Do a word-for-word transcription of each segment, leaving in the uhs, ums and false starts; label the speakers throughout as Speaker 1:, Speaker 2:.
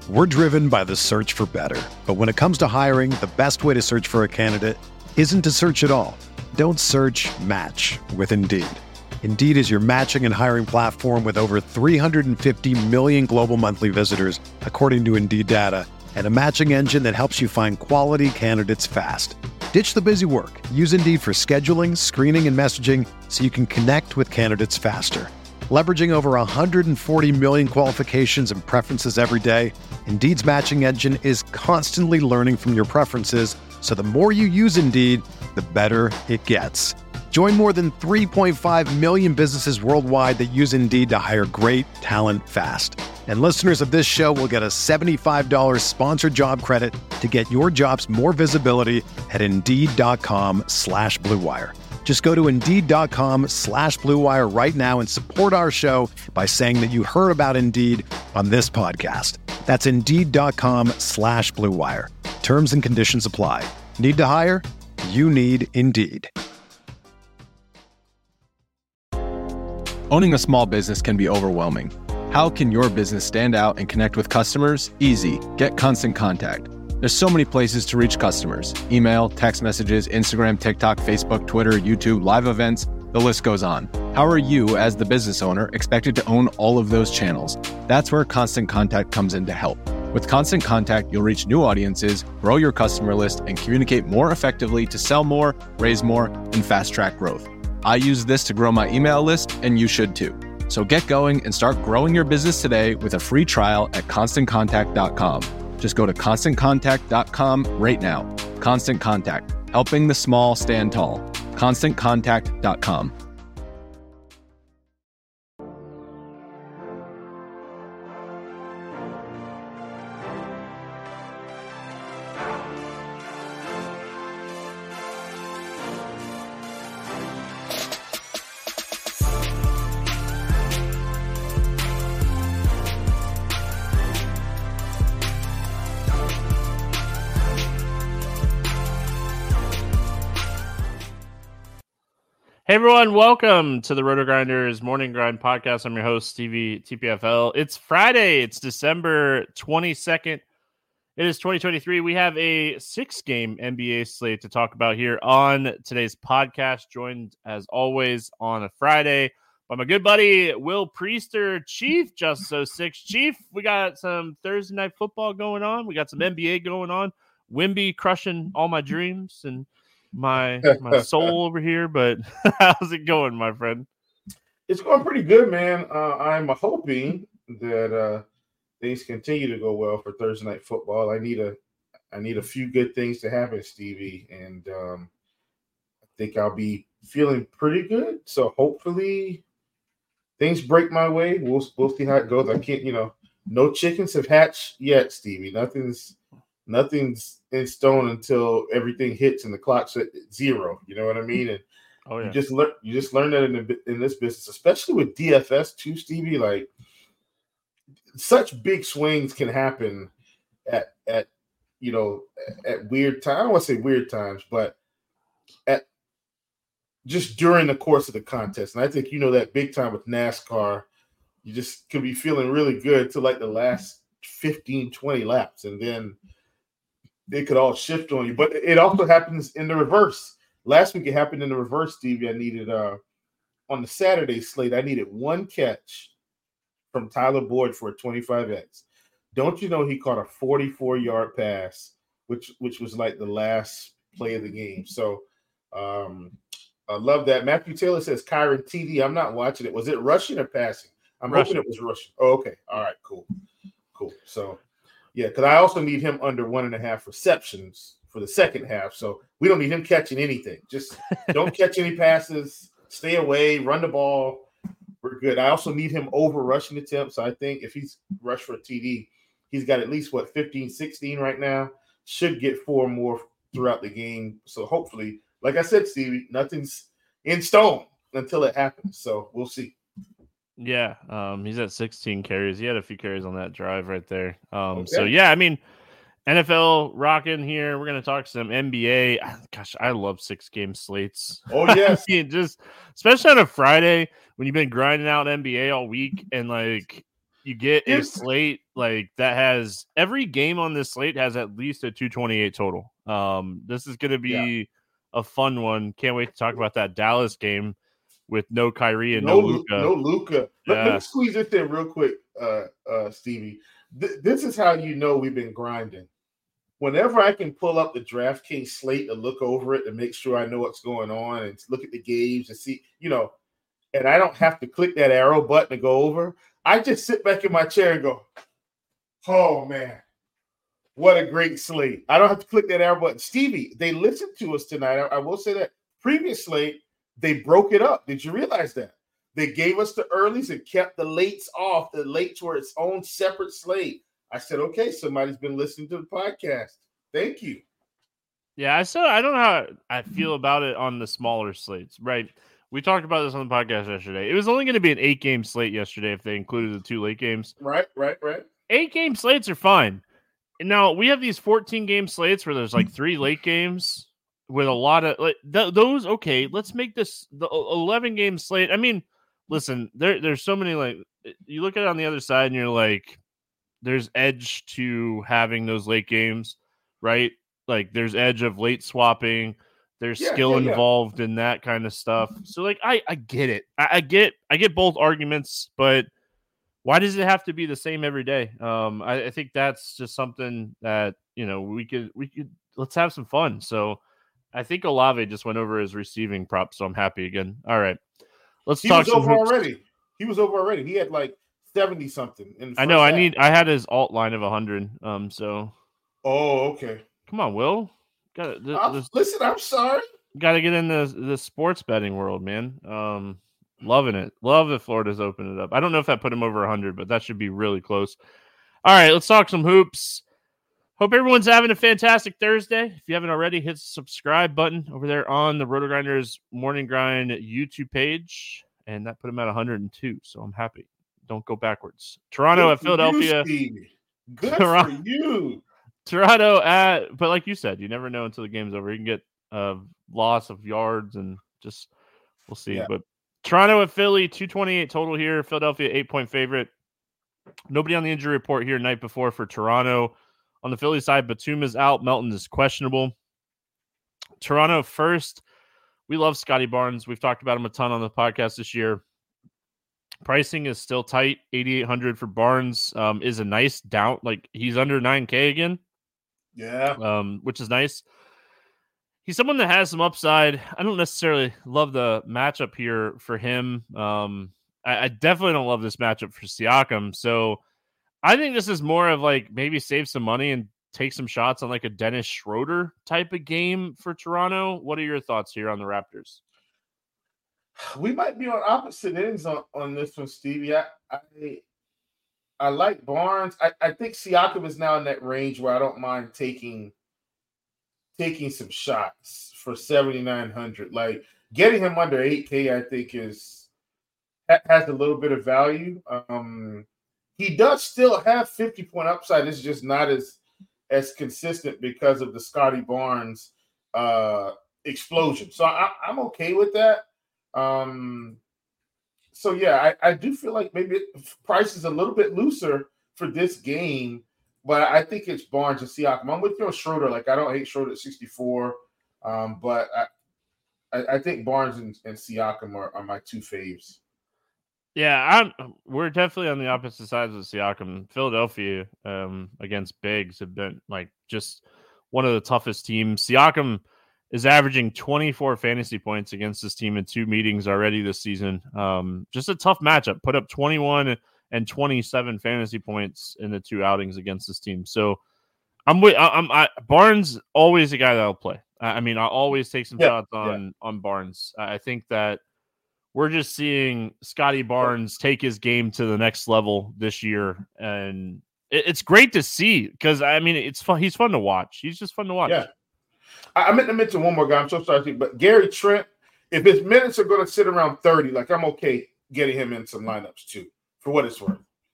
Speaker 1: We're driven by the search for better. But when it comes to hiring, the best way to search for a candidate isn't to search at all. Don't search, match with Indeed. Indeed is your matching and hiring platform with over three hundred fifty million global monthly visitors, according to Indeed data, and a matching engine that helps you find quality candidates fast. Ditch the busy work. Use Indeed for scheduling, screening, and messaging so you can connect with candidates faster. Leveraging over one hundred forty million qualifications and preferences every day, Indeed's matching engine is constantly learning from your preferences, so the more you use Indeed, the better it gets. Join more than three point five million businesses worldwide that use Indeed to hire great talent fast. And listeners of this show will get a seventy-five dollars sponsored job credit to get your jobs more visibility at Indeed.com slash Blue Wire. Just go to Indeed.com slash Blue Wire right now and support our show by saying that you heard about Indeed on this podcast. That's Indeed.com slash Blue Wire. Terms and conditions apply. Need to hire? You need Indeed.
Speaker 2: Owning a small business can be overwhelming. How can your business stand out and connect with customers? Easy. Get Constant Contact. There's so many places to reach customers. Email, text messages, Instagram, TikTok, Facebook, Twitter, YouTube, live events, the list goes on. How are you, as the business owner, expected to own all of those channels? That's where Constant Contact comes in to help. With Constant Contact, you'll reach new audiences, grow your customer list, and communicate more effectively to sell more, raise more, and fast-track growth. I use this to grow my email list, and you should too. So get going and start growing your business today with a free trial at constant contact dot com. Just go to constant contact dot com right now. Constant Contact, helping the small stand tall. constant contact dot com.
Speaker 3: Hey everyone, welcome to the Roto Grinders Morning Grind Podcast. I'm your host, Stevie T P F L. It's Friday. It's December twenty-second. It is twenty twenty-three. We have a six-game N B A slate to talk about here on today's podcast, joined as always on a Friday by my good buddy, Will Priester, Chief, Just So Six. Chief, we got some Thursday night football going on. We got some N B A going on. Wimby crushing all my dreams and my my soul over here, but how's it going, my friend?
Speaker 4: It's going pretty good, man. Uh, I'm hoping that uh, things continue to go well for Thursday night football. I need a I need a few good things to happen, Stevie, and um, I think I'll be feeling pretty good. So hopefully things break my way. We'll we'll see how it goes. I can't, you know, no chickens have hatched yet, Stevie. Nothing's nothing's in stone until everything hits and the clock's at zero. You know what I mean? And
Speaker 3: oh, yeah. you
Speaker 4: just learn you just learn that in the, in this business, especially with D F S too, Stevie. Like such big swings can happen at at you know at weird times. I don't want to say weird times, but at just during the course of the contest. And I think you know that big time with NASCAR. You just could be feeling really good to like the last fifteen, twenty laps, and then they could all shift on you. But it also happens in the reverse. Last week it happened in the reverse, Stevie. I needed uh on the Saturday slate, I needed one catch from Tyler Boyd for a twenty-five X. Don't you know he caught a forty-four yard pass, which which was like the last play of the game. So um I love that. Matthew Taylor says Kyron T D. I'm not watching it. Was it rushing or passing? I'm rushing. hoping it was rushing. Oh, okay. All right, cool. Cool. So yeah, because I also need him under one and a half receptions for the second half. So we don't need him catching anything. Just don't catch any passes. Stay away. Run the ball. We're good. I also need him over rushing attempts. I think if he's rushed for a T D, he's got at least, what, fifteen, sixteen right now. Should get four more throughout the game. So hopefully, like I said, Stevie, nothing's in stone until it happens. So we'll see.
Speaker 3: Yeah, um, he's at sixteen carries. He had a few carries on that drive right there. Um,
Speaker 4: Okay.
Speaker 3: So, yeah, I mean, N F L rocking here. We're going to talk some N B A. Gosh, I love six-game slates.
Speaker 4: Oh, yes.
Speaker 3: I mean, just especially on a Friday when you've been grinding out N B A all week and, like, you get a slate like that has every game on this slate has at least a two twenty-eight total. Um, this is going to be yeah. a fun one. Can't wait to talk about that Dallas game with no Kyrie and no, no Luka.
Speaker 4: No Luka.
Speaker 3: Yeah.
Speaker 4: Let, let me squeeze this in real quick, uh, uh, Stevie. Th- this is how you know we've been grinding. Whenever I can pull up the DraftKings slate and look over it and make sure I know what's going on and look at the games and see, you know, and I don't have to click that arrow button to go over. I just sit back in my chair and go, oh, man, what a great slate. I don't have to click that arrow button. Stevie, they listened to us tonight. I, I will say that. Previous slate, they broke it up. Did you realize that? They gave us the earlies and kept the lates off. The lates were its own separate slate. I said, okay, somebody's been listening to the podcast. Thank you.
Speaker 3: Yeah, I said I don't know how I feel about it on the smaller slates, right? We talked about this on the podcast yesterday. It was only going to be an eight-game slate yesterday if they included the two late games.
Speaker 4: Right, right, right.
Speaker 3: Eight-game slates are fine. Now, we have these fourteen-game slates where there's like three late games with a lot of like th- those. Okay, let's make this the eleven-game slate. I mean, listen, there there's so many like you look at it on the other side and you're like, there's edge to having those late games, right? Like there's edge of late swapping. There's yeah, skill yeah, involved yeah. in that kind of stuff. So like, I, I get it. I, I get, I get both arguments, but why does it have to be the same every day? Um, I, I think that's just something that, you know, we could, we could, let's have some fun. So I think Olave just went over his receiving prop. So I'm happy again. All right. Let's
Speaker 4: he
Speaker 3: talk
Speaker 4: was
Speaker 3: some
Speaker 4: over
Speaker 3: hoops.
Speaker 4: already. He was over already. He had like seventy something. In
Speaker 3: I know.
Speaker 4: half.
Speaker 3: I need, I had his alt line of a hundred. Um, so.
Speaker 4: Oh, okay.
Speaker 3: Come on, Will. Got
Speaker 4: to listen. I'm sorry.
Speaker 3: Got to get in the the sports betting world, man. Um, loving it. Love that Florida's opened it up. I don't know if that put him over one hundred, but that should be really close. All right, let's talk some hoops. Hope everyone's having a fantastic Thursday. If you haven't already, hit the subscribe button over there on the Roto Grinders Morning Grind YouTube page, and that put him at one hundred two. So I'm happy. Don't go backwards. Toronto
Speaker 4: Good
Speaker 3: at Philadelphia.
Speaker 4: You, Good
Speaker 3: Toronto,
Speaker 4: for you.
Speaker 3: Toronto at, but like you said, you never know until the game's over. You can get a loss of yards and just we'll see. Yeah. But Toronto at Philly, two twenty-eight total here. Philadelphia, eight point favorite. Nobody on the injury report here night before for Toronto. On the Philly side, Batum is out. Melton is questionable. Toronto first. We love Scotty Barnes. We've talked about him a ton on the podcast this year. Pricing is still tight. eighty-eight hundred for Barnes um, is a nice down. Like he's under nine K again.
Speaker 4: Yeah.
Speaker 3: Um, which is nice. He's someone that has some upside. I don't necessarily love the matchup here for him. Um, I, I definitely don't love this matchup for Siakam. So I think this is more of like maybe save some money and take some shots on like a Dennis Schroeder type of game for Toronto. What are your thoughts here on the Raptors?
Speaker 4: We might be on opposite ends on, on this one, Stevie. I, I I like Barnes. I, I think Siakam is now in that range where I don't mind taking taking some shots for seventy-nine hundred. Like getting him under eight K, I think is has a little bit of value. Um, he does still have fifty point upside. It's just not as as consistent because of the Scotty Barnes uh, explosion. So I, I'm okay with that. Um, so yeah, I, I do feel like maybe price is a little bit looser for this game, but I think it's Barnes and Siakam. I'm with you on Schroeder. Like I don't hate Schroeder at sixty-four, um, but I, I, I think Barnes and, and Siakam are, are my two faves.
Speaker 3: Yeah, I'm. We're definitely on the opposite sides of Siakam. Philadelphia um, against bigs have been like just one of the toughest teams. Siakam is averaging twenty-four fantasy points against this team in two meetings already this season. Um, just a tough matchup. Put up twenty-one and twenty-seven fantasy points in the two outings against this team. So I'm with I'm I, Barnes always a guy that'll play. I, I mean, I'll always take some yeah, shots on yeah. on Barnes. I think that we're just seeing Scotty Barnes take his game to the next level this year, and it, it's great to see because I mean it's fun. He's fun to watch. He's just fun to watch.
Speaker 4: Yeah. I meant to mention one more guy. I'm so sorry, but Gary Trent, if his minutes are going to sit around thirty, like I'm okay getting him in some lineups too, for what it's worth.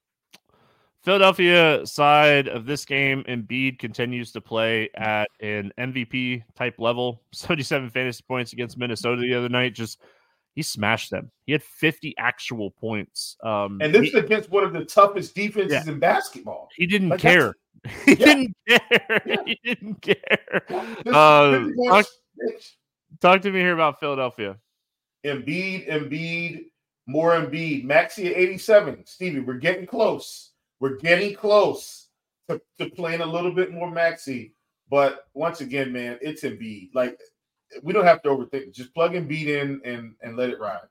Speaker 3: Philadelphia side of this game, Embiid continues to play at an M V P type level. seventy-seven fantasy points against Minnesota the other night. Just he smashed them. He had fifty actual points. Um,
Speaker 4: and this
Speaker 3: he,
Speaker 4: is against one of the toughest defenses
Speaker 3: yeah.
Speaker 4: in basketball.
Speaker 3: He didn't
Speaker 4: like
Speaker 3: care. He
Speaker 4: yeah.
Speaker 3: didn't care.
Speaker 4: Yeah.
Speaker 3: He didn't care.
Speaker 4: Yeah.
Speaker 3: Uh, talk, talk to me here about Philadelphia.
Speaker 4: Embiid, Embiid, more Embiid. Maxey at eighty-seven. Stevie, we're getting close. We're getting close to, to playing a little bit more Maxey. But once again, man, it's Embiid. Like, we don't have to overthink it. Just plug Embiid in and, and let it ride.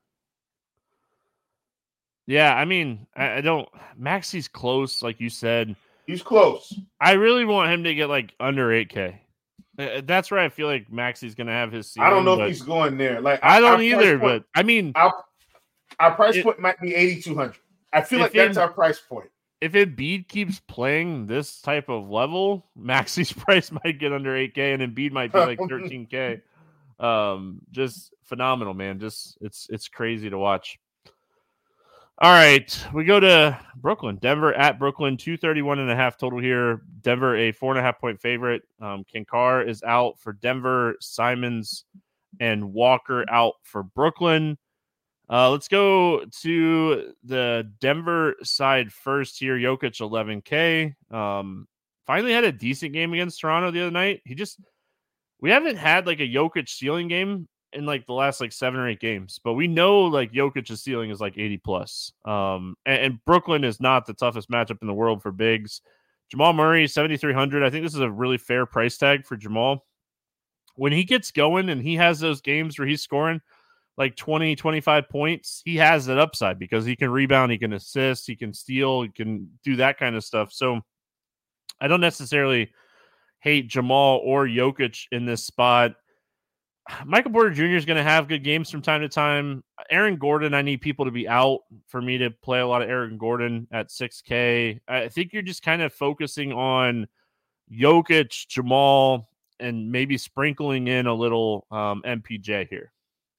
Speaker 3: Yeah, I mean, I, I don't – Maxey's close, like you said.
Speaker 4: He's close.
Speaker 3: I really want him to get, like, under eight K. Uh, that's where I feel like Maxey's going to have his ceiling.
Speaker 4: I don't know if he's going there. Like
Speaker 3: I don't either, point, but, I mean –
Speaker 4: Our, our price it, point might be eighty-two hundred. I feel like that's it, our price point.
Speaker 3: If Embiid keeps playing this type of level, Maxey's price might get under eight K, and Embiid might be like thirteen K. Um, just phenomenal, man. Just it's it's crazy to watch. All right, we go to Brooklyn. Denver at Brooklyn, two thirty-one and a half total here. Denver a four and a half point favorite. Um, Kinkar is out for Denver. Simons and Walker out for Brooklyn. Uh, let's go to the Denver side first here. Jokic, eleven K. Um, finally had a decent game against Toronto the other night. He just, we haven't had like a Jokic ceiling game in like the last like seven or eight games, but we know like Jokic's ceiling is like eighty plus. Um, and, and Brooklyn is not the toughest matchup in the world for bigs. Jamal Murray, seventy-three hundred. I think this is a really fair price tag for Jamal. When he gets going and he has those games where he's scoring like twenty, twenty-five points, he has that upside because he can rebound, he can assist, he can steal, he can do that kind of stuff. So I don't necessarily hate Jamal or Jokic in this spot. Michael Porter Junior is going to have good games from time to time. Aaron Gordon, I need people to be out for me to play a lot of Aaron Gordon at six K. I think you're just kind of focusing on Jokic, Jamal, and maybe sprinkling in a little um, M P J here.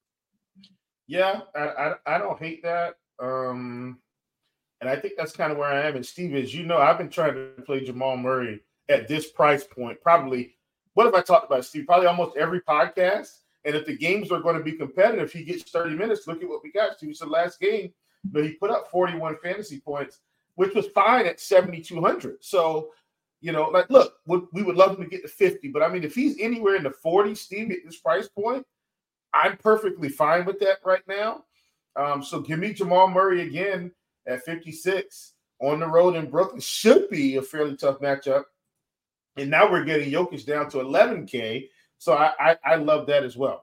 Speaker 4: Yeah, I, I I don't hate that. Um, and I think that's kind of where I am. And Steve, as you know, I've been trying to play Jamal Murray at this price point. Probably, what have I talked about, Steve? Probably almost every podcast. And if the games are going to be competitive, he gets thirty minutes. Look at what we got. Steve, so last game, but he put up forty-one fantasy points, which was fine at seventy-two hundred. So, you know, like, look, we would love him to get to fifty. But, I mean, if he's anywhere in the forties, Steve, at this price point, I'm perfectly fine with that right now. Um, so give me Jamal Murray again at fifty-six on the road in Brooklyn. Should be a fairly tough matchup. And now we're getting Jokic down to eleven K. So I, I, I love that as well.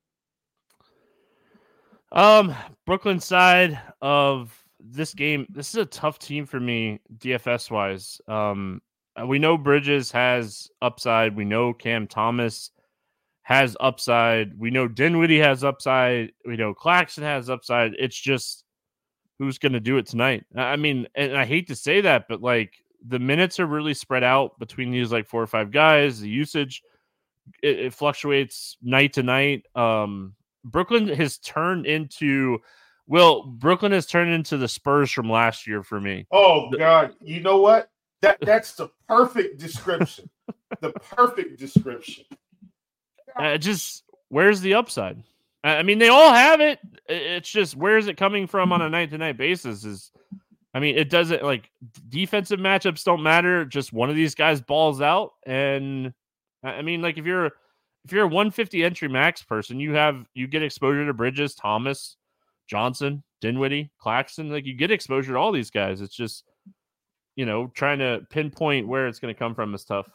Speaker 3: Um, Brooklyn side of this game, this is a tough team for me D F S wise. Um, we know Bridges has upside. We know Cam Thomas has upside. We know Dinwiddie has upside. We know Claxton has upside. It's just who's going to do it tonight. I mean, and I hate to say that, but like the minutes are really spread out between these like four or five guys. The usage, it, it fluctuates night to night. Um, Brooklyn has turned into, well, Brooklyn has turned into the Spurs from last year for me.
Speaker 4: Oh, God. You know what? That That's the perfect description. The perfect description.
Speaker 3: Uh, just where's the upside? I mean, they all have it. It's just where is it coming from on a night to night basis? Is I mean, it doesn't like defensive matchups don't matter. Just one of these guys balls out, and I mean, like if you're if you're a one fifty entry max person, you have you get exposure to Bridges, Thomas, Johnson, Dinwiddie, Claxton. Like you get exposure to all these guys. It's just you know trying to pinpoint where it's going to come from is tough.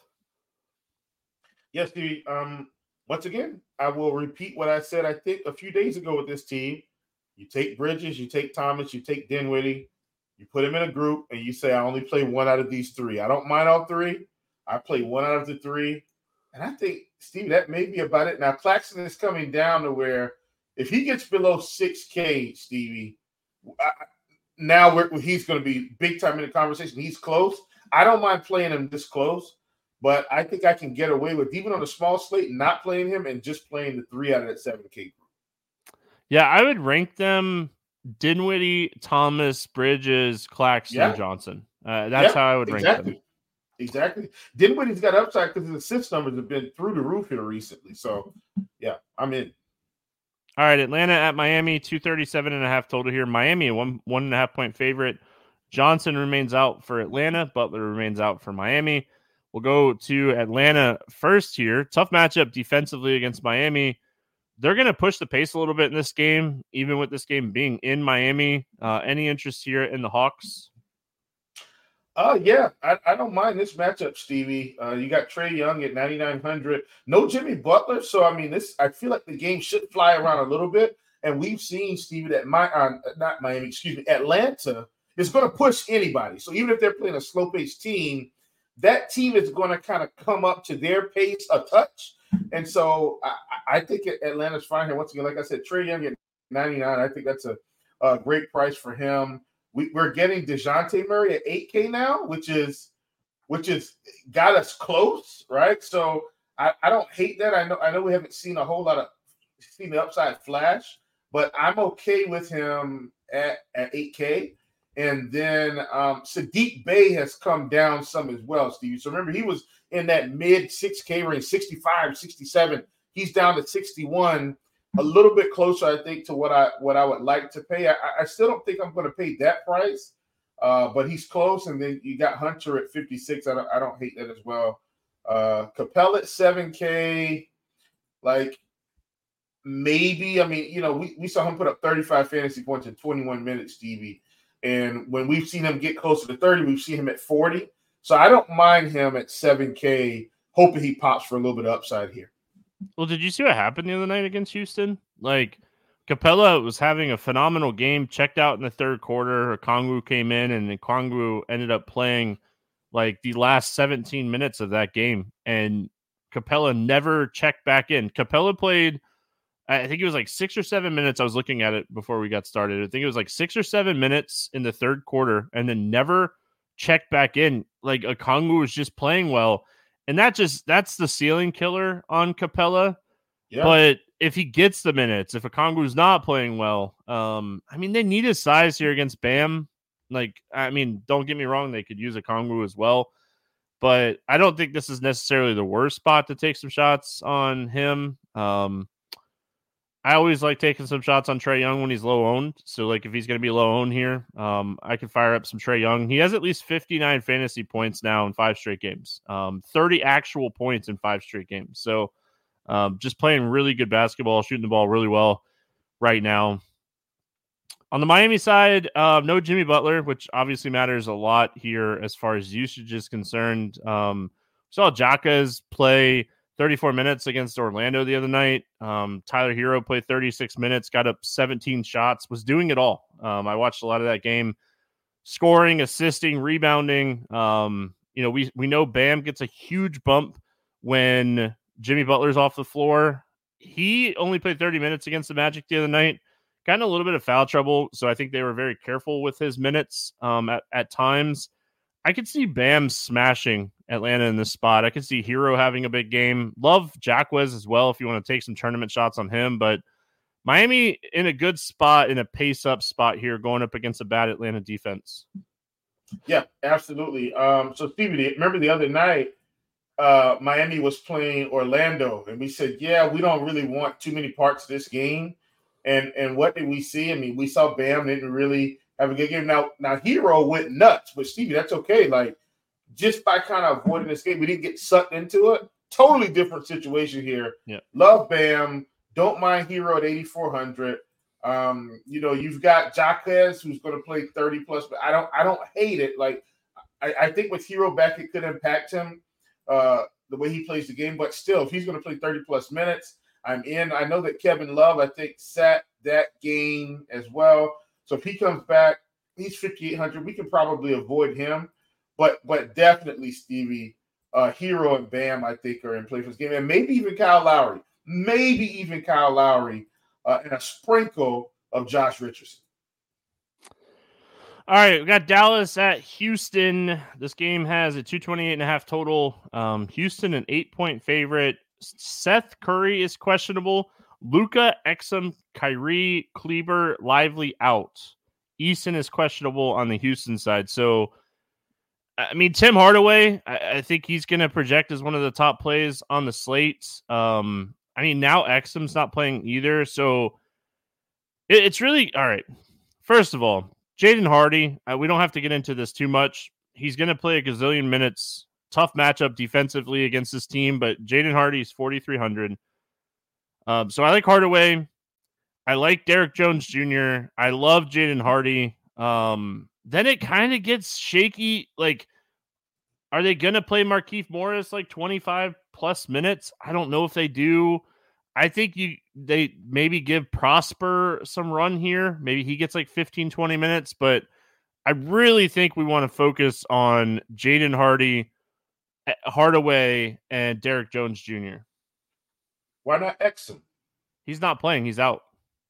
Speaker 4: Yes, Steve. Um. Once again, I will repeat what I said, I think, a few days ago with this team. You take Bridges, you take Thomas, you take Dinwiddie, you put them in a group, and you say, I only play one out of these three. I don't mind all three. I play one out of the three. And I think, Steve, that may be about it. Now, Claxton is coming down to where if he gets below six K, Stevie, I, now we're, he's going to be big time in the conversation. He's close. I don't mind playing him this close. But I think I can get away with, even on a small slate, not playing him and just playing the three out of that seven K group.
Speaker 3: Yeah, I would rank them Dinwiddie, Thomas, Bridges, Claxton, yeah. Johnson. Uh, that's yeah, how I would rank
Speaker 4: exactly.
Speaker 3: them.
Speaker 4: Exactly. Dinwiddie's got upside because his assist numbers have been through the roof here recently. So, yeah, I'm in.
Speaker 3: All right, Atlanta at Miami, two thirty-seven and a half total here. Miami, a one, one and a half point favorite. Johnson remains out for Atlanta. Butler remains out for Miami. We'll go to Atlanta first here. Tough matchup defensively against Miami. They're going to push the pace a little bit in this game, even with this game being in Miami. Uh, any interest here in the Hawks?
Speaker 4: Uh, yeah, I, I don't mind this matchup, Stevie. Uh, you got Trae Young at ninety-nine hundred. No Jimmy Butler. So, I mean, this I feel like the game should fly around a little bit. And we've seen, Stevie, that my uh, not Miami, excuse me, Atlanta is going to push anybody. So even if they're playing a slow-paced team, that team is going to kind of come up to their pace a touch. And so I, I think Atlanta's fine here. Once again, like I said, Trae Young at ninety-nine, I think that's a, a great price for him. We, we're getting DeJounte Murray at eight K now, which is which is got us close, right? So I, I don't hate that. I know I know we haven't seen a whole lot of seen the upside flash, but I'm okay with him at, at eight K. And then um, Sadiq Bey has come down some as well, Steve. So remember, he was in that mid six K range, sixty-five, sixty-seven. He's down to sixty-one. A little bit closer, I think, to what I what I would like to pay. I, I still don't think I'm going to pay that price, uh, but he's close. And then you got Hunter at fifty-six. I don't, I don't hate that as well. Uh, Capella at seven K, like maybe. I mean, you know, we, we saw him put up thirty-five fantasy points in twenty-one minutes, Stevie. And when we've seen him get closer to thirty, we've seen him at forty. So I don't mind him at seven K, hoping he pops for a little bit of upside here.
Speaker 3: Well, did you see what happened the other night against Houston? Like, Capella was having a phenomenal game, checked out in the third quarter. Okongwu came in, and Okongwu ended up playing like the last seventeen minutes of that game. And Capella never checked back in. Capella played, I think it was like six or seven minutes. I was looking at it before we got started. I think it was like six or seven minutes in the third quarter, and then never checked back in. Like, Okongwu was just playing well. And that just that's the ceiling killer on Capella. Yeah. But if he gets the minutes, if Okongwu's not playing well, um, I mean, they need his size here against Bam. Like, I mean, don't get me wrong, they could use Okongwu as well. But I don't think this is necessarily the worst spot to take some shots on him. Um, I always like taking some shots on Trae Young when he's low owned. So, like, if he's going to be low owned here, um, I can fire up some Trae Young. He has at least fifty-nine fantasy points now in five straight games, um, thirty actual points in five straight games. So, um, just playing really good basketball, shooting the ball really well right now. On the Miami side, uh, no Jimmy Butler, which obviously matters a lot here as far as usage is concerned. Um, saw Jaquez play thirty-four minutes against Orlando the other night. Um, Tyler Hero played thirty-six minutes, got up seventeen shots, was doing it all. Um, I watched a lot of that game, scoring, assisting, rebounding. Um, you know, we, we know Bam gets a huge bump when Jimmy Butler's off the floor. He only played thirty minutes against the Magic the other night, got in a little bit of foul trouble. So I think they were very careful with his minutes um, at, at times. I could see Bam smashing Atlanta in this spot. I could see Hero having a big game. Love Jaquez as well if you want to take some tournament shots on him. But Miami in a good spot, in a pace-up spot here, going up against a bad Atlanta defense.
Speaker 4: Yeah, absolutely. Um, so, Stevie, remember the other night, uh, Miami was playing Orlando, and we said, yeah, we don't really want too many parts of this game. And and what did we see? I mean, we saw Bam didn't really have a good game. Now, now Hero went nuts, but Stevie, that's okay. Like, just by kind of avoiding this game, we didn't get sucked into it. Totally different situation here.
Speaker 3: Yeah.
Speaker 4: Love Bam. Don't mind Hero at eighty-four hundred. Um, you know, you've got Jaquez who's going to play thirty plus, but I don't I don't hate it. Like, I, I think with Hero back, it could impact him uh, the way he plays the game. But still, if he's going to play thirty plus minutes, I'm in. I know that Kevin Love, I think, sat that game as well. So if he comes back, he's fifty-eight hundred. We can probably avoid him. But but definitely, Stevie, uh, Hero and Bam, I think, are in play for this game. And maybe even Kyle Lowry. Maybe even Kyle Lowry uh, and a sprinkle of Josh Richardson.
Speaker 3: All right, we got Dallas at Houston. This game has a two twenty-eight and a half total. Um, Houston, an eight-point favorite. Seth Curry is questionable. Luka, Exum, Kyrie, Kleber, Lively out. Eason is questionable on the Houston side. So, I mean, Tim Hardaway, I, I think he's going to project as one of the top plays on the slate. Um, I mean, now Exum's not playing either. So, It, it's really all right. First of all, Jaden Hardy, uh, we don't have to get into this too much. He's going to play a gazillion minutes. Tough matchup defensively against this team, but Jaden Hardy is forty-three hundred. Um, so I like Hardaway. I like Derek Jones Junior I love Jaden Hardy. Um, then it kind of gets shaky. Like, are they going to play Markieff Morris like twenty-five plus minutes? I don't know if they do. I think you they maybe give Prosper some run here. Maybe he gets like fifteen, twenty minutes, but I really think we want to focus on Jaden Hardy, Hardaway, and Derek Jones Junior
Speaker 4: Why not X him?
Speaker 3: He's not playing. He's out.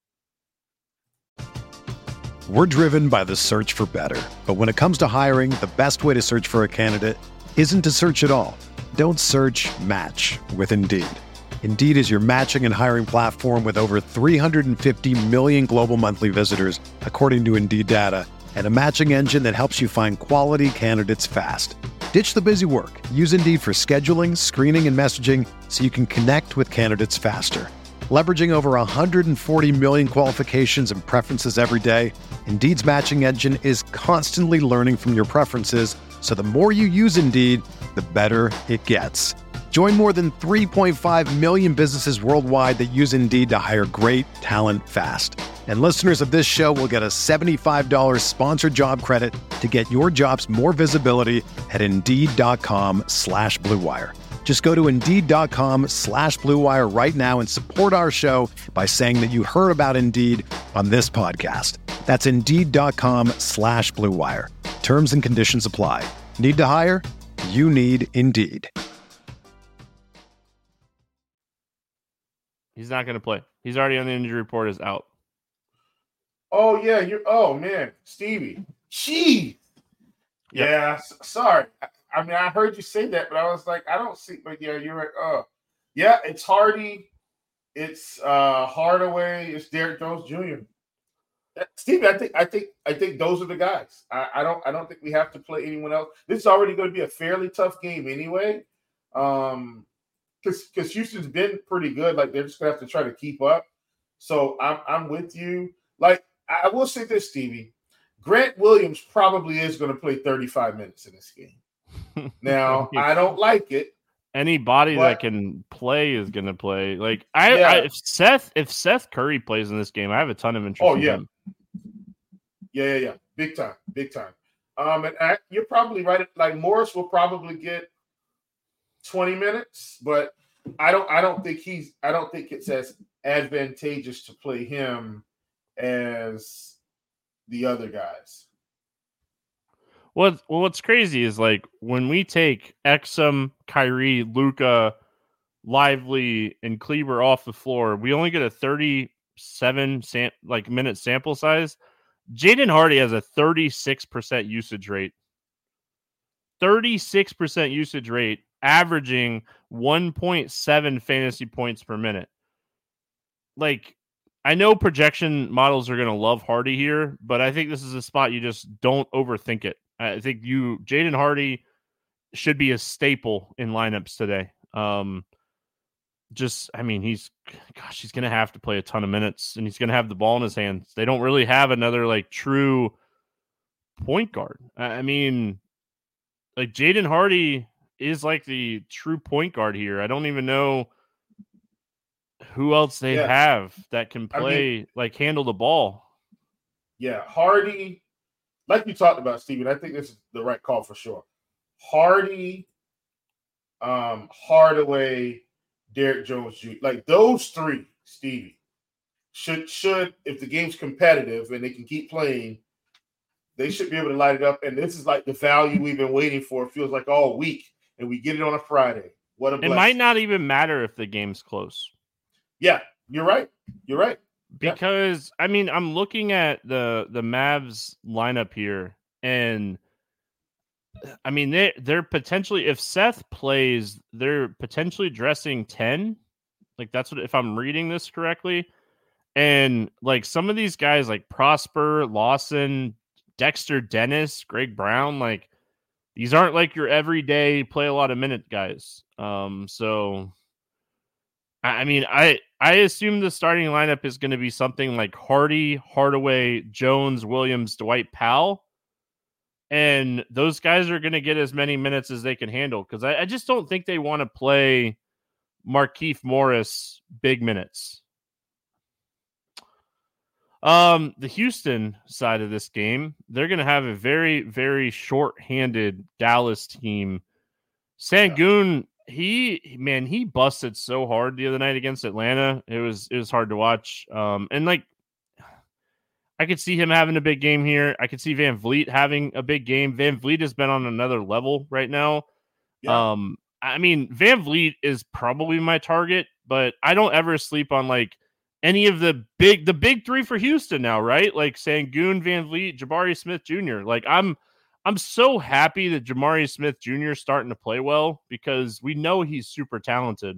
Speaker 1: We're driven by the search for better. But when it comes to hiring, the best way to search for a candidate isn't to search at all. Don't search, match with Indeed. Indeed is your matching and hiring platform with over three hundred fifty million global monthly visitors, according to Indeed data, and a matching engine that helps you find quality candidates fast. Ditch the busy work. Use Indeed for scheduling, screening, and messaging so you can connect with candidates faster. Leveraging over one hundred forty million qualifications and preferences every day, Indeed's matching engine is constantly learning from your preferences, so the more you use Indeed, the better it gets. Join more than three point five million businesses worldwide that use Indeed to hire great talent fast. And listeners of this show will get a seventy-five dollars sponsored job credit to get your jobs more visibility at Indeed.com slash Blue Wire. Just go to Indeed.com slash Blue Wire right now and support our show by saying that you heard about Indeed on this podcast. That's Indeed.com slash Blue Wire. Terms and conditions apply. Need to hire? You need Indeed.
Speaker 3: He's not going to play. He's already on the injury report as out.
Speaker 4: Oh, yeah. You're. Oh, man. Stevie. Gee.
Speaker 3: Yep.
Speaker 4: Yeah. S- sorry. I, I mean, I heard you say that, but I was like, I don't see. But yeah, you're right. Oh, yeah. It's Hardy. It's uh, Hardaway. It's Derek Jones Junior Stevie, I think, I think, I think those are the guys. I, I don't, I don't think we have to play anyone else. This is already going to be a fairly tough game anyway. Um, because because Houston's been pretty good. Like they're just gonna have to try to keep up. So I'm I'm with you. Like I will say this, Stevie. Grant Williams probably is going to play thirty-five minutes in this game. Now I don't like it.
Speaker 3: Anybody
Speaker 4: but,
Speaker 3: that can play is going to play. Like I,
Speaker 4: yeah.
Speaker 3: I, if Seth, if Seth Curry plays in this game, I have a ton of interest.
Speaker 4: Oh
Speaker 3: in
Speaker 4: yeah,
Speaker 3: him.
Speaker 4: yeah, yeah, yeah, big time, big time. Um, and I, you're probably right. Like Morris will probably get twenty minutes, but I don't I don't think he's I don't think it's as advantageous to play him as the other guys.
Speaker 3: What well, what's crazy is like when we take Exum, Kyrie, Luka, Lively, and Kleber off the floor, we only get a thirty-seven sam- like minute sample size. Jaden Hardy has a thirty-six percent usage rate. thirty-six percent usage rate, averaging one point seven fantasy points per minute. Like, I know projection models are going to love Hardy here, but I think this is a spot you just don't overthink it. I think you, Jaden Hardy should be a staple in lineups today. Um, just, I mean, he's, gosh, he's going to have to play a ton of minutes and he's going to have the ball in his hands. They don't really have another like true point guard. I mean, like Jaden Hardy is like the true point guard here. I don't even know who else they
Speaker 4: yeah.
Speaker 3: have that can play,
Speaker 4: I mean,
Speaker 3: like handle the ball.
Speaker 4: Yeah, Hardy, like you talked about, Steven, I think this is the right call for sure. Hardy, um, Hardaway, Derek Jones Junior Like those three, Stevie, should, should, if the game's competitive and they can keep playing, they should be able to light it up. And this is like the value we've been waiting for. It feels like all week, and we get it on a Friday. What a blessing.
Speaker 3: It might not even matter if the game's close.
Speaker 4: Yeah, you're right. You're right.
Speaker 3: Because, yeah. I mean, I'm looking at the, the Mavs lineup here, and, I mean, they, they're potentially, if Seth plays, they're potentially dressing ten. Like, that's what, if I'm reading this correctly. And, like, some of these guys, like Prosper, Lawson, Dexter Dennis, Greg Brown, like these aren't like your everyday play a lot of minute guys. Um, so I mean, I I assume the starting lineup is going to be something like Hardy, Hardaway, Jones, Williams, Dwight Powell. And those guys are going to get as many minutes as they can handle because I, I just don't think they want to play Markieff Morris big minutes. Um, the Houston side of this game, they're going to have a very, very short-handed Dallas team. Sengun, he man, he busted so hard the other night against Atlanta. It was it was hard to watch. Um, and like I could see him having a big game here. I could see Van Vliet having a big game. Van Vliet has been on another level right now. Yeah. Um, I mean, Van Vliet is probably my target, but I don't ever sleep on like any of the big, the big three for Houston now, right? Like Sengun, Van Vliet, Jabari Smith Junior Like I'm, I'm so happy that Jabari Smith Junior is starting to play well because we know he's super talented.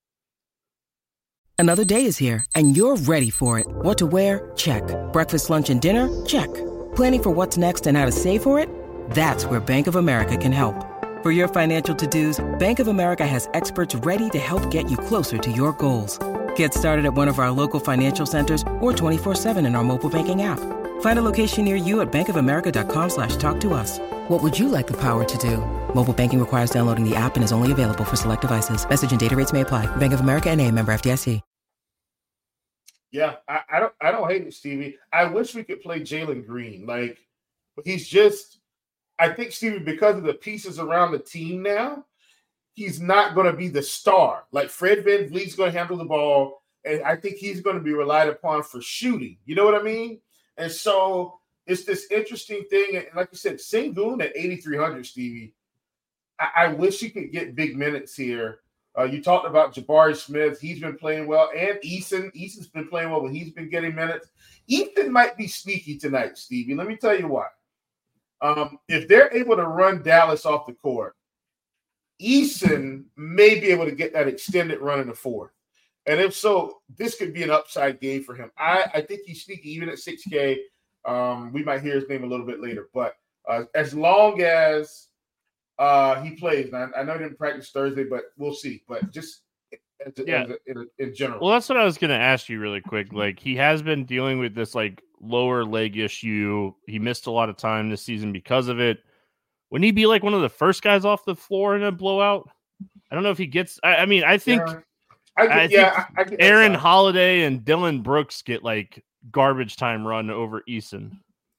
Speaker 5: Another day is here and you're ready for it. What to wear? Check. Breakfast, lunch, and dinner? Check. Planning for what's next and how to save for it? That's where Bank of America can help. For your financial to-dos, Bank of America has experts ready to help get you closer to your goals. Get started at one of our local financial centers or twenty-four seven in our mobile banking app. Find a location near you at bankofamerica.com slash talk to us. What would you like the power to do? Mobile banking requires downloading the app and is only available for select devices. Message and data rates may apply. Bank of America N A, member F D I C.
Speaker 4: Yeah, I, I don't I don't hate it, Stevie. I wish we could play Jalen Green. Like, he's just, I think, Stevie, because of the pieces around the team now, he's not going to be the star. Like, Fred VanVleet's going to handle the ball, and I think he's going to be relied upon for shooting. You know what I mean? And so it's this interesting thing. And like you said, Sengun at eighty-three hundred, Stevie, I, I wish he could get big minutes here. Uh, you talked about Jabari Smith. He's been playing well. And Eason. Eason's been playing well, but he's been getting minutes. Ethan might be sneaky tonight, Stevie. Let me tell you why. Um, if they're able to run Dallas off the court, Eason may be able to get that extended run in the fourth. And if so, this could be an upside game for him. I, I think he's sneaky even at six K. Um, we might hear his name a little bit later. But uh, as long as uh, he plays, now, I know he didn't practice Thursday, but we'll see. But just as,
Speaker 3: yeah.
Speaker 4: as a, in, a, in general.
Speaker 3: Well, that's what I was going to ask you really quick. Like, he has been dealing with this, like, lower leg issue. He missed a lot of time this season because of it. Wouldn't he be, like, one of the first guys off the floor in a blowout? I don't know if he gets – I mean, I think
Speaker 4: yeah. – I,
Speaker 3: I
Speaker 4: yeah,
Speaker 3: think
Speaker 4: I, I
Speaker 3: Aaron Holiday and Dylan Brooks get like garbage time run over Eason.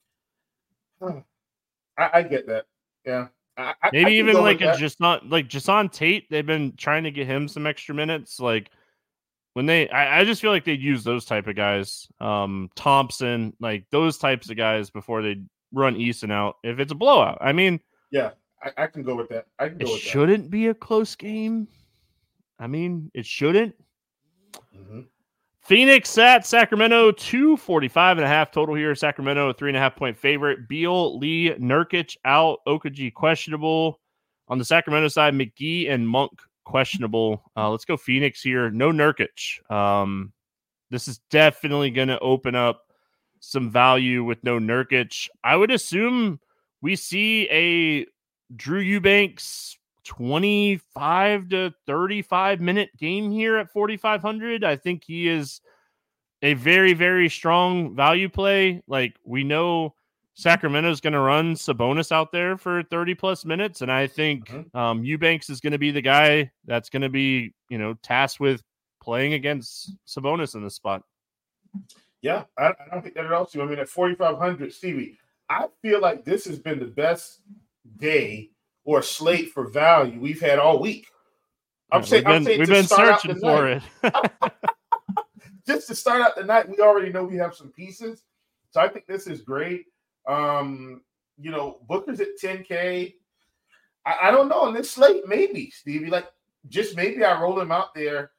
Speaker 4: I, I get that. Yeah. I,
Speaker 3: Maybe
Speaker 4: I
Speaker 3: even like a
Speaker 4: that.
Speaker 3: Jason, like Jason Tate. They've been trying to get him some extra minutes. Like when they, I, I just feel like they'd use those type of guys. Um, Thompson, like those types of guys before they run Eason out. If it's a blowout, I mean,
Speaker 4: yeah, I, I can go with that. I can go
Speaker 3: it
Speaker 4: with that.
Speaker 3: Shouldn't be a close game. I mean, it shouldn't.
Speaker 4: Mm-hmm.
Speaker 3: Phoenix at Sacramento, two forty-five and a half total here. Sacramento, a three and a half point favorite. Beal, Lee, Nurkic out. Okaji questionable. On the Sacramento side, McGee and Monk questionable. Uh, let's go Phoenix here. No Nurkic. Um, this is definitely going to open up some value with no Nurkic. I would assume we see a Drew Eubanks twenty-five to thirty-five minute game here at forty-five hundred. I think he is a very, very strong value play. Like we know Sacramento is going to run Sabonis out there for thirty plus minutes. And I think mm-hmm. um, Eubanks is going to be the guy that's going to be, you know, tasked with playing against Sabonis in this spot.
Speaker 4: Yeah, I, I don't think that at all. I mean, at forty-five hundred, Stevie, I feel like this has been the best day or slate for value we've had all week. I'm
Speaker 3: yeah,
Speaker 4: saying,
Speaker 3: we've been,
Speaker 4: I'm saying
Speaker 3: we've been searching for
Speaker 4: night,
Speaker 3: it.
Speaker 4: Just to start out the night, we already know we have some pieces. So I think this is great. Um, you know, Booker's at ten K. I, I don't know on this slate, maybe, Stevie. Like, just maybe I roll him out there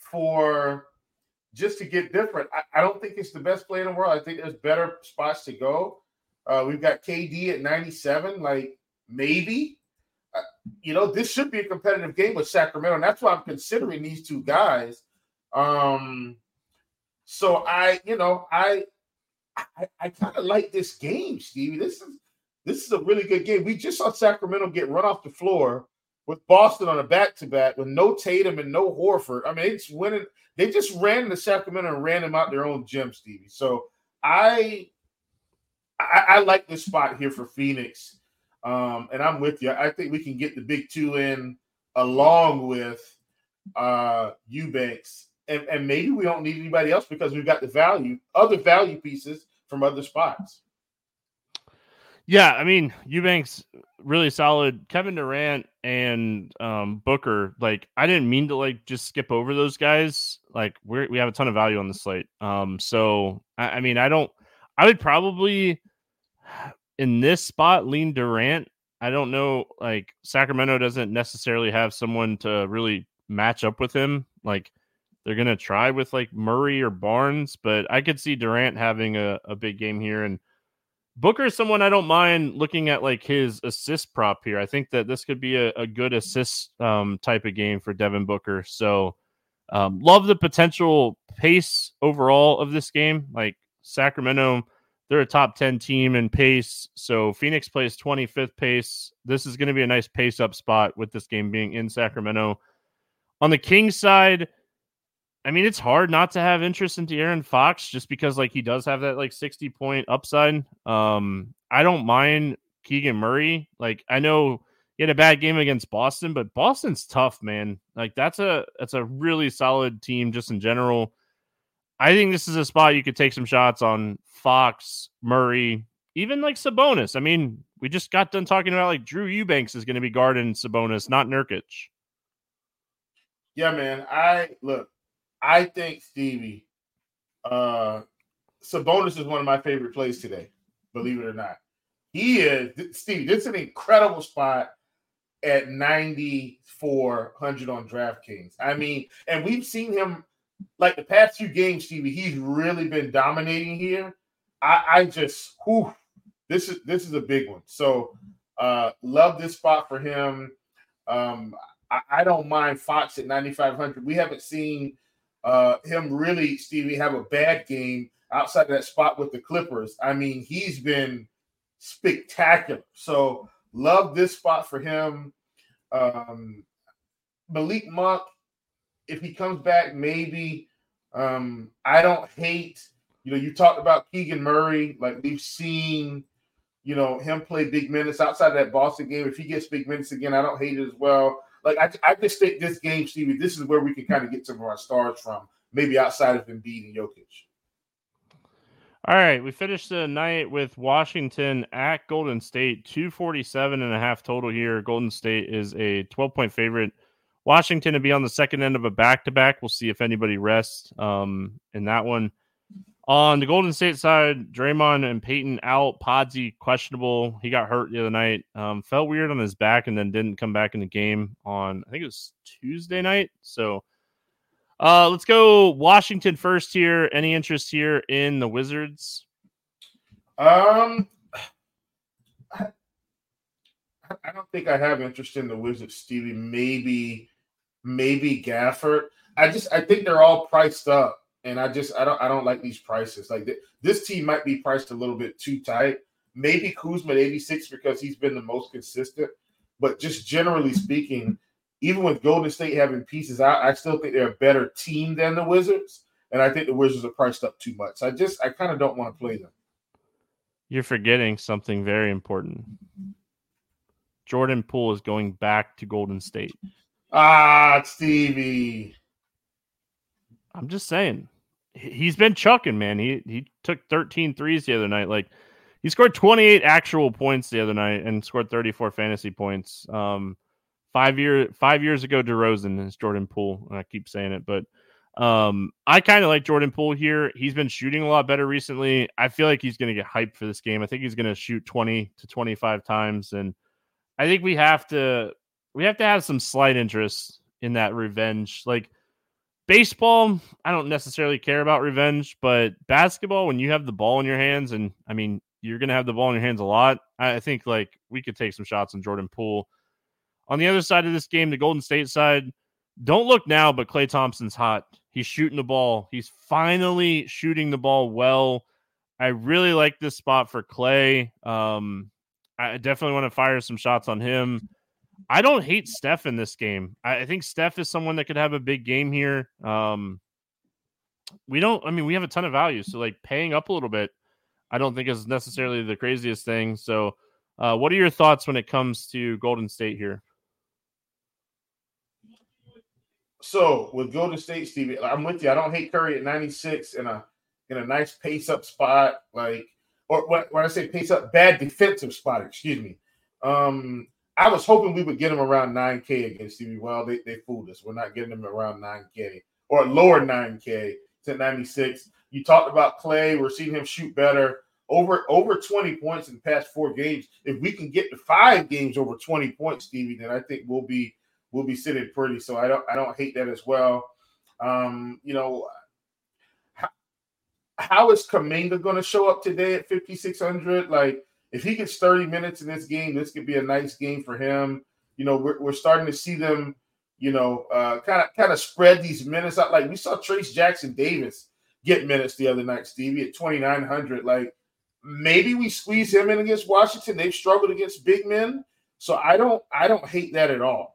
Speaker 4: for just to get different. I, I don't think it's the best play in the world. I think there's better spots to go. Uh, we've got K D at ninety-seven. Like, maybe. Uh, you know, this should be a competitive game with Sacramento, and that's why I'm considering these two guys. Um, so I, you know, I, I, I kind of like this game, Stevie. This is this is a really good game. We just saw Sacramento get run off the floor with Boston on a back-to-back with no Tatum and no Horford. I mean, it's winning. They just ran into Sacramento and ran them out their own gym, Stevie. So I, I, I like this spot here for Phoenix, um, and I'm with you. I think we can get the big two in along with uh, Eubanks, and, and maybe we don't need anybody else because we've got the value, other value pieces from other spots.
Speaker 3: Yeah, I mean, Eubanks really solid. Kevin Durant and um, Booker, like I didn't mean to like just skip over those guys. Like we we have a ton of value on the slate. Um, so I, I mean, I don't. I would probably in this spot lean Durant. I don't know. Like Sacramento doesn't necessarily have someone to really match up with him. Like they're gonna try with like Murray or Barnes, but I could see Durant having a, a big game here. And Booker is someone I don't mind looking at like his assist prop here. I think that this could be a, a good assist um, type of game for Devin Booker. So um, love the potential pace overall of this game. Like Sacramento, they're a top ten team in pace. So Phoenix plays twenty-fifth pace. This is going to be a nice pace up spot with this game being in Sacramento. On the Kings side, I mean, it's hard not to have interest in De'Aaron Fox just because, like, he does have that, like, sixty-point upside. Um, I don't mind Keegan Murray. Like, I know he had a bad game against Boston, but Boston's tough, man. Like, that's a that's a really solid team just in general. I think this is a spot you could take some shots on Fox, Murray, even, like, Sabonis. I mean, we just got done talking about, like, Drew Eubanks is going to be guarding Sabonis, not Nurkic.
Speaker 4: Yeah, man. I look. I think, Stevie, uh, Sabonis is one of my favorite plays today, believe it or not. He is, Stevie, this is an incredible spot at ninety-four hundred on DraftKings. I mean, and we've seen him, like the past few games, Stevie, he's really been dominating here. I, I just, whew, this is this is a big one. So, uh, love this spot for him. Um, I, I don't mind Fox at ninety-five hundred. We haven't seen Uh, him really, Stevie, have a bad game outside of that spot with the Clippers. I mean, he's been spectacular. So love this spot for him. Um, Malik Monk, if he comes back, maybe. Um, I don't hate, you know, you talked about Keegan Murray. Like we've seen, you know, him play big minutes outside of that Boston game. If he gets big minutes again, I don't hate it as well. Like, I, I just think this game, Stevie, this is where we can kind of get some of our stars from, maybe outside of Embiid and Jokic.
Speaker 3: All right, we finished the night with Washington at Golden State, two forty-seven and a half total here. Golden State is a twelve-point favorite. Washington to be on the second end of a back-to-back. We'll see if anybody rests um, in that one. On the Golden State side, Draymond and Peyton out. Podsy questionable. He got hurt the other night. Um, felt weird on his back and then didn't come back in the game on, I think it was Tuesday night. So uh, let's go Washington first here. Any interest here in the Wizards?
Speaker 4: Um, I, I don't think I have interest in the Wizards, Stevie. Maybe, maybe Gafford. I just I think they're all priced up. And I just I don't I don't like these prices. Like th- this team might be priced a little bit too tight. Maybe Kuzma at eighty-six because he's been the most consistent. But just generally speaking, even with Golden State having pieces out, I still think they're a better team than the Wizards. And I think the Wizards are priced up too much. I just I kind of don't want to play them.
Speaker 3: You're forgetting something very important. Jordan Poole is going back to Golden State.
Speaker 4: Ah, Stevie.
Speaker 3: I'm just saying. He's been chucking, man. He he took thirteen threes the other night. Like he scored twenty-eight actual points the other night and scored thirty-four fantasy points. Um, five year five years ago, DeRozan is Jordan Poole, and I keep saying it, but um, I kind of like Jordan Poole here. He's been shooting a lot better recently. I feel like he's going to get hyped for this game. I think he's going to shoot twenty to twenty-five times, and I think we have to we have to have some slight interest in that revenge, like. Baseball, I don't necessarily care about revenge, but basketball, when you have the ball in your hands, and I mean, you're going to have the ball in your hands a lot, I think like we could take some shots on Jordan Poole. On the other side of this game, the Golden State side, don't look now, but Klay Thompson's hot. He's shooting the ball. He's finally shooting the ball well. I really like this spot for Klay. Um, I definitely want to fire some shots on him. I don't hate Steph in this game. I, I think Steph is someone that could have a big game here. Um, we don't, I mean, we have a ton of value. So like paying up a little bit, I don't think is necessarily the craziest thing. So uh, what are your thoughts when it comes to Golden State here?
Speaker 4: So with Golden State, Stevie, I'm with you. I don't hate Curry at ninety-six in a in a nice pace up spot, like or when, when I say pace up, bad defensive spot. Excuse me. Um, I was hoping we would get him around nine K against Stevie. Well, they, they fooled us. We're not getting him around nine K or lower nine K to ninety-six. You talked about Clay. We're seeing him shoot better. Over over twenty points in the past four games. If we can get to five games over twenty points, Stevie, then I think we'll be we'll be sitting pretty. So I don't I don't hate that as well. Um, you know, how, how is Kuminga going to show up today at fifty-six hundred? Like, if he gets thirty minutes in this game, this could be a nice game for him. You know, we're we're starting to see them, you know, kind of kind of spread these minutes out. Like we saw Trace Jackson Davis get minutes the other night, Stevie, at twenty-nine hundred. Like, maybe we squeeze him in against Washington. They've struggled against big men. So I don't I don't hate that at all.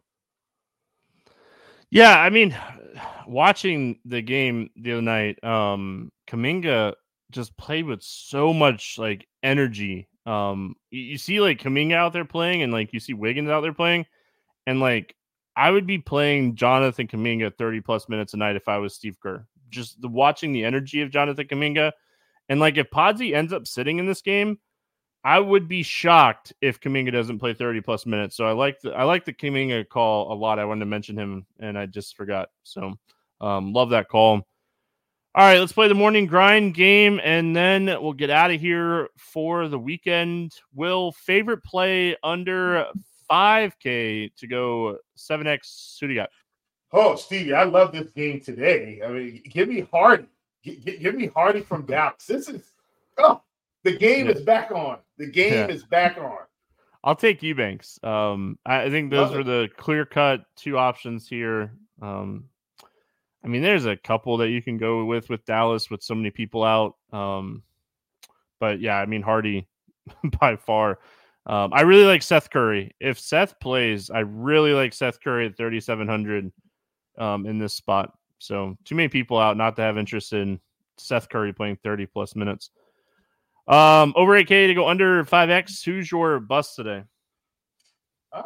Speaker 3: Yeah, I mean, watching the game the other night, um, Kuminga just played with so much like energy. Um, you, you see like Kuminga out there playing, and like you see Wiggins out there playing, and like I would be playing Jonathan Kuminga thirty plus minutes a night if I was Steve Kerr. Just the watching the energy of Jonathan Kuminga. And like if Podsy ends up sitting in this game, I would be shocked if Kuminga doesn't play thirty plus minutes. So I like the I like the Kuminga call a lot. I wanted to mention him and I just forgot. So um, love that call. All right, let's play the morning grind game and then we'll get out of here for the weekend. Will, favorite play under five K to go seven X? Who do you got?
Speaker 4: Oh, Stevie, I love this game today. I mean, give me Hardy. Give, give me Hardy from Dallas. This is oh, the game yeah. is back on. The game yeah. is back on.
Speaker 3: I'll take Eubanks. Um, I, I think those love were it. the clear-cut two options here. Um, I mean, there's a couple that you can go with with Dallas with so many people out. Um, but yeah, I mean, Hardy by far. Um, I really like Seth Curry. If Seth plays, I really like Seth Curry at thirty-seven hundred um, in this spot. So too many people out not to have interest in Seth Curry playing thirty plus minutes. Um, over eight K to go under five X. Who's your bust today?
Speaker 4: Um,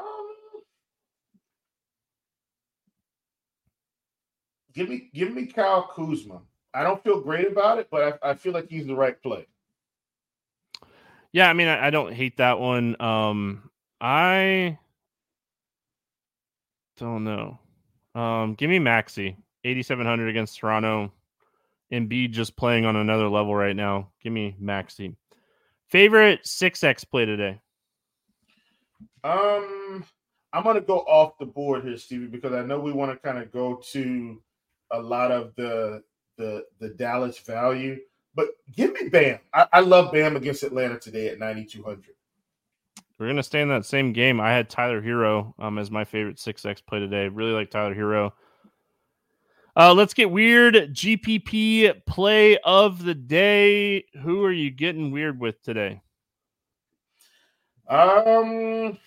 Speaker 4: give me give me Kyle Kuzma. I don't feel great about it, but I, I feel like he's the right play.
Speaker 3: Yeah, I mean, I, I don't hate that one. Um, I don't know. Um, give me Maxey, eighty-seven hundred against Toronto. Embiid just playing on another level right now. Give me Maxey. Favorite six X play today?
Speaker 4: Um, I'm going to go off the board here, Stevie, because I know we want to kind of go to a lot of the the the Dallas value. But give me Bam. I, I love Bam against Atlanta today at ninety-two hundred.
Speaker 3: We're going to stay in that same game. I had Tyler Hero um, as my favorite six X play today. Really like Tyler Hero. Uh, let's get weird. G P P play of the day. Who are you getting weird with today?
Speaker 4: Um,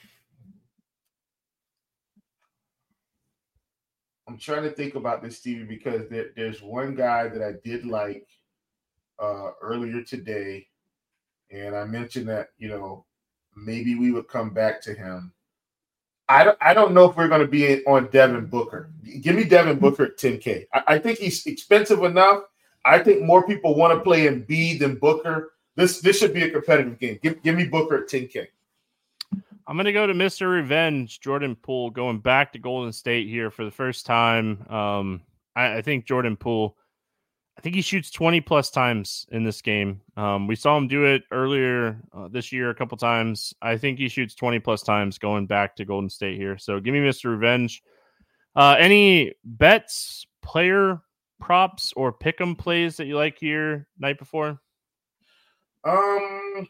Speaker 4: I'm trying to think about this, Stevie, because there, there's one guy that I did like uh, earlier today, and I mentioned that, you know, maybe we would come back to him. I don't, I don't know if we're going to be on Devin Booker. Give me Devin Booker at ten K. I, I think he's expensive enough. I think more people want to play Embiid than Booker. This this should be a competitive game. Give, give me Booker at ten K.
Speaker 3: I'm going to go to Mister Revenge, Jordan Poole, going back to Golden State here for the first time. Um, I, I think Jordan Poole, I think he shoots twenty plus times in this game. Um, we saw him do it earlier uh, this year a couple times. I think he shoots twenty plus times going back to Golden State here. So give me Mister Revenge. Uh, any bets, player props, or pick'em plays that you like here night before?
Speaker 4: Um,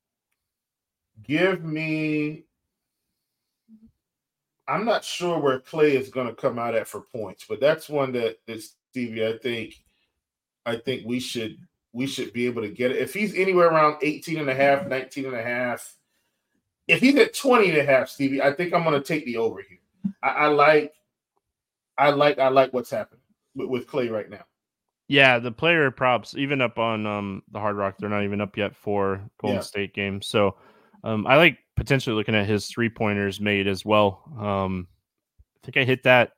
Speaker 4: give me. I'm not sure where Clay is going to come out at for points, but that's one that, that Stevie, I think. I think we should we should be able to get it. If he's anywhere around eighteen and a half, nineteen and a half, if he's at twenty and a half, Stevie, I think I'm going to take the over here. I, I like, I like, I like what's happening with, with Clay right now.
Speaker 3: Yeah, the player props, even up on um, the Hard Rock, they're not even up yet for Golden
Speaker 4: Yeah.
Speaker 3: State game. So um, I like potentially looking at his three-pointers made as well. Um, I think I hit that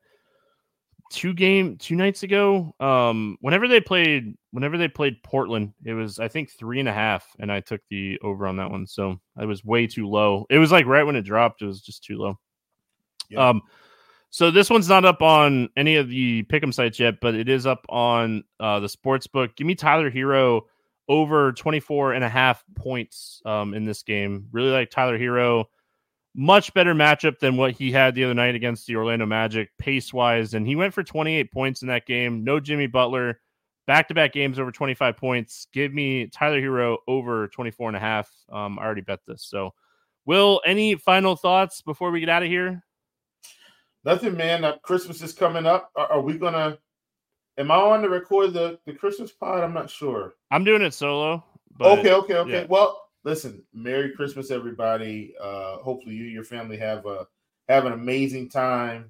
Speaker 3: two game two nights ago. Um, whenever they played, whenever they played Portland, it was I think three and a half, and I took the over on that one. So it was way too low. It was like right when it dropped, it was just too low.
Speaker 4: Yeah.
Speaker 3: Um, so this one's not up on any of the pick'em sites yet, but it is up on uh, the sports book. Give me Tyler Hero over twenty-four and a half points um, in this game. Really like Tyler Hero. Much better matchup than what he had the other night against the Orlando Magic pace-wise, and he went for twenty-eight points in that game. No Jimmy Butler. Back-to-back games over twenty-five points. Give me Tyler Hero over twenty-four and a half. Um, I already bet this. So, Will, any final thoughts before we get out of here?
Speaker 4: Nothing, man. Uh, Christmas is coming up. Are, are we gonna? Am I on to record the, the Christmas pod? I'm not sure.
Speaker 3: I'm doing it solo. But,
Speaker 4: okay, okay, okay.
Speaker 3: yeah.
Speaker 4: Well, listen. Merry Christmas, everybody. Uh, hopefully, you and your family have a have an amazing time.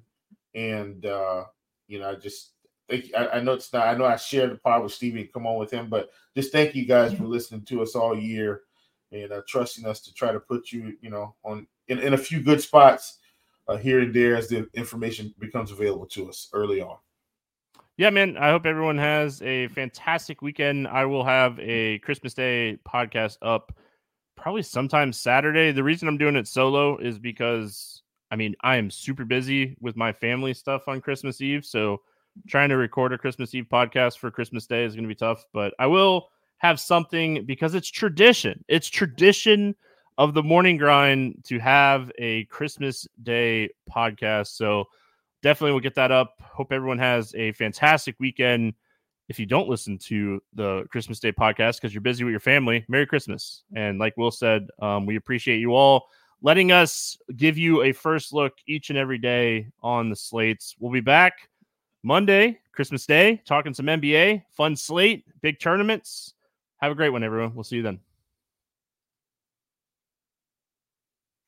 Speaker 4: And uh, you know, I just think I, I know it's not. I know I shared the pod with Stevie and come on with him, but just thank you guys for listening to us all year and uh, trusting us to try to put you, you know, on in, in a few good spots. Uh, here and there as the information becomes available to us early on.
Speaker 3: Yeah, man. I hope everyone has a fantastic weekend. I will have a Christmas Day podcast up probably sometime Saturday. The reason I'm doing it solo is because, I mean, I am super busy with my family stuff on Christmas Eve. So trying to record a Christmas Eve podcast for Christmas Day is going to be tough. But I will have something because it's tradition. It's tradition of the morning grind to have a Christmas Day podcast. So definitely we'll get that up. Hope everyone has a fantastic weekend. If you don't listen to the Christmas Day podcast because you're busy with your family, Merry Christmas. And like Will said, um, we appreciate you all letting us give you a first look each and every day on the slates. We'll be back Monday, Christmas Day, talking some N B A, fun slate, big tournaments. Have a great one, everyone. We'll see you then.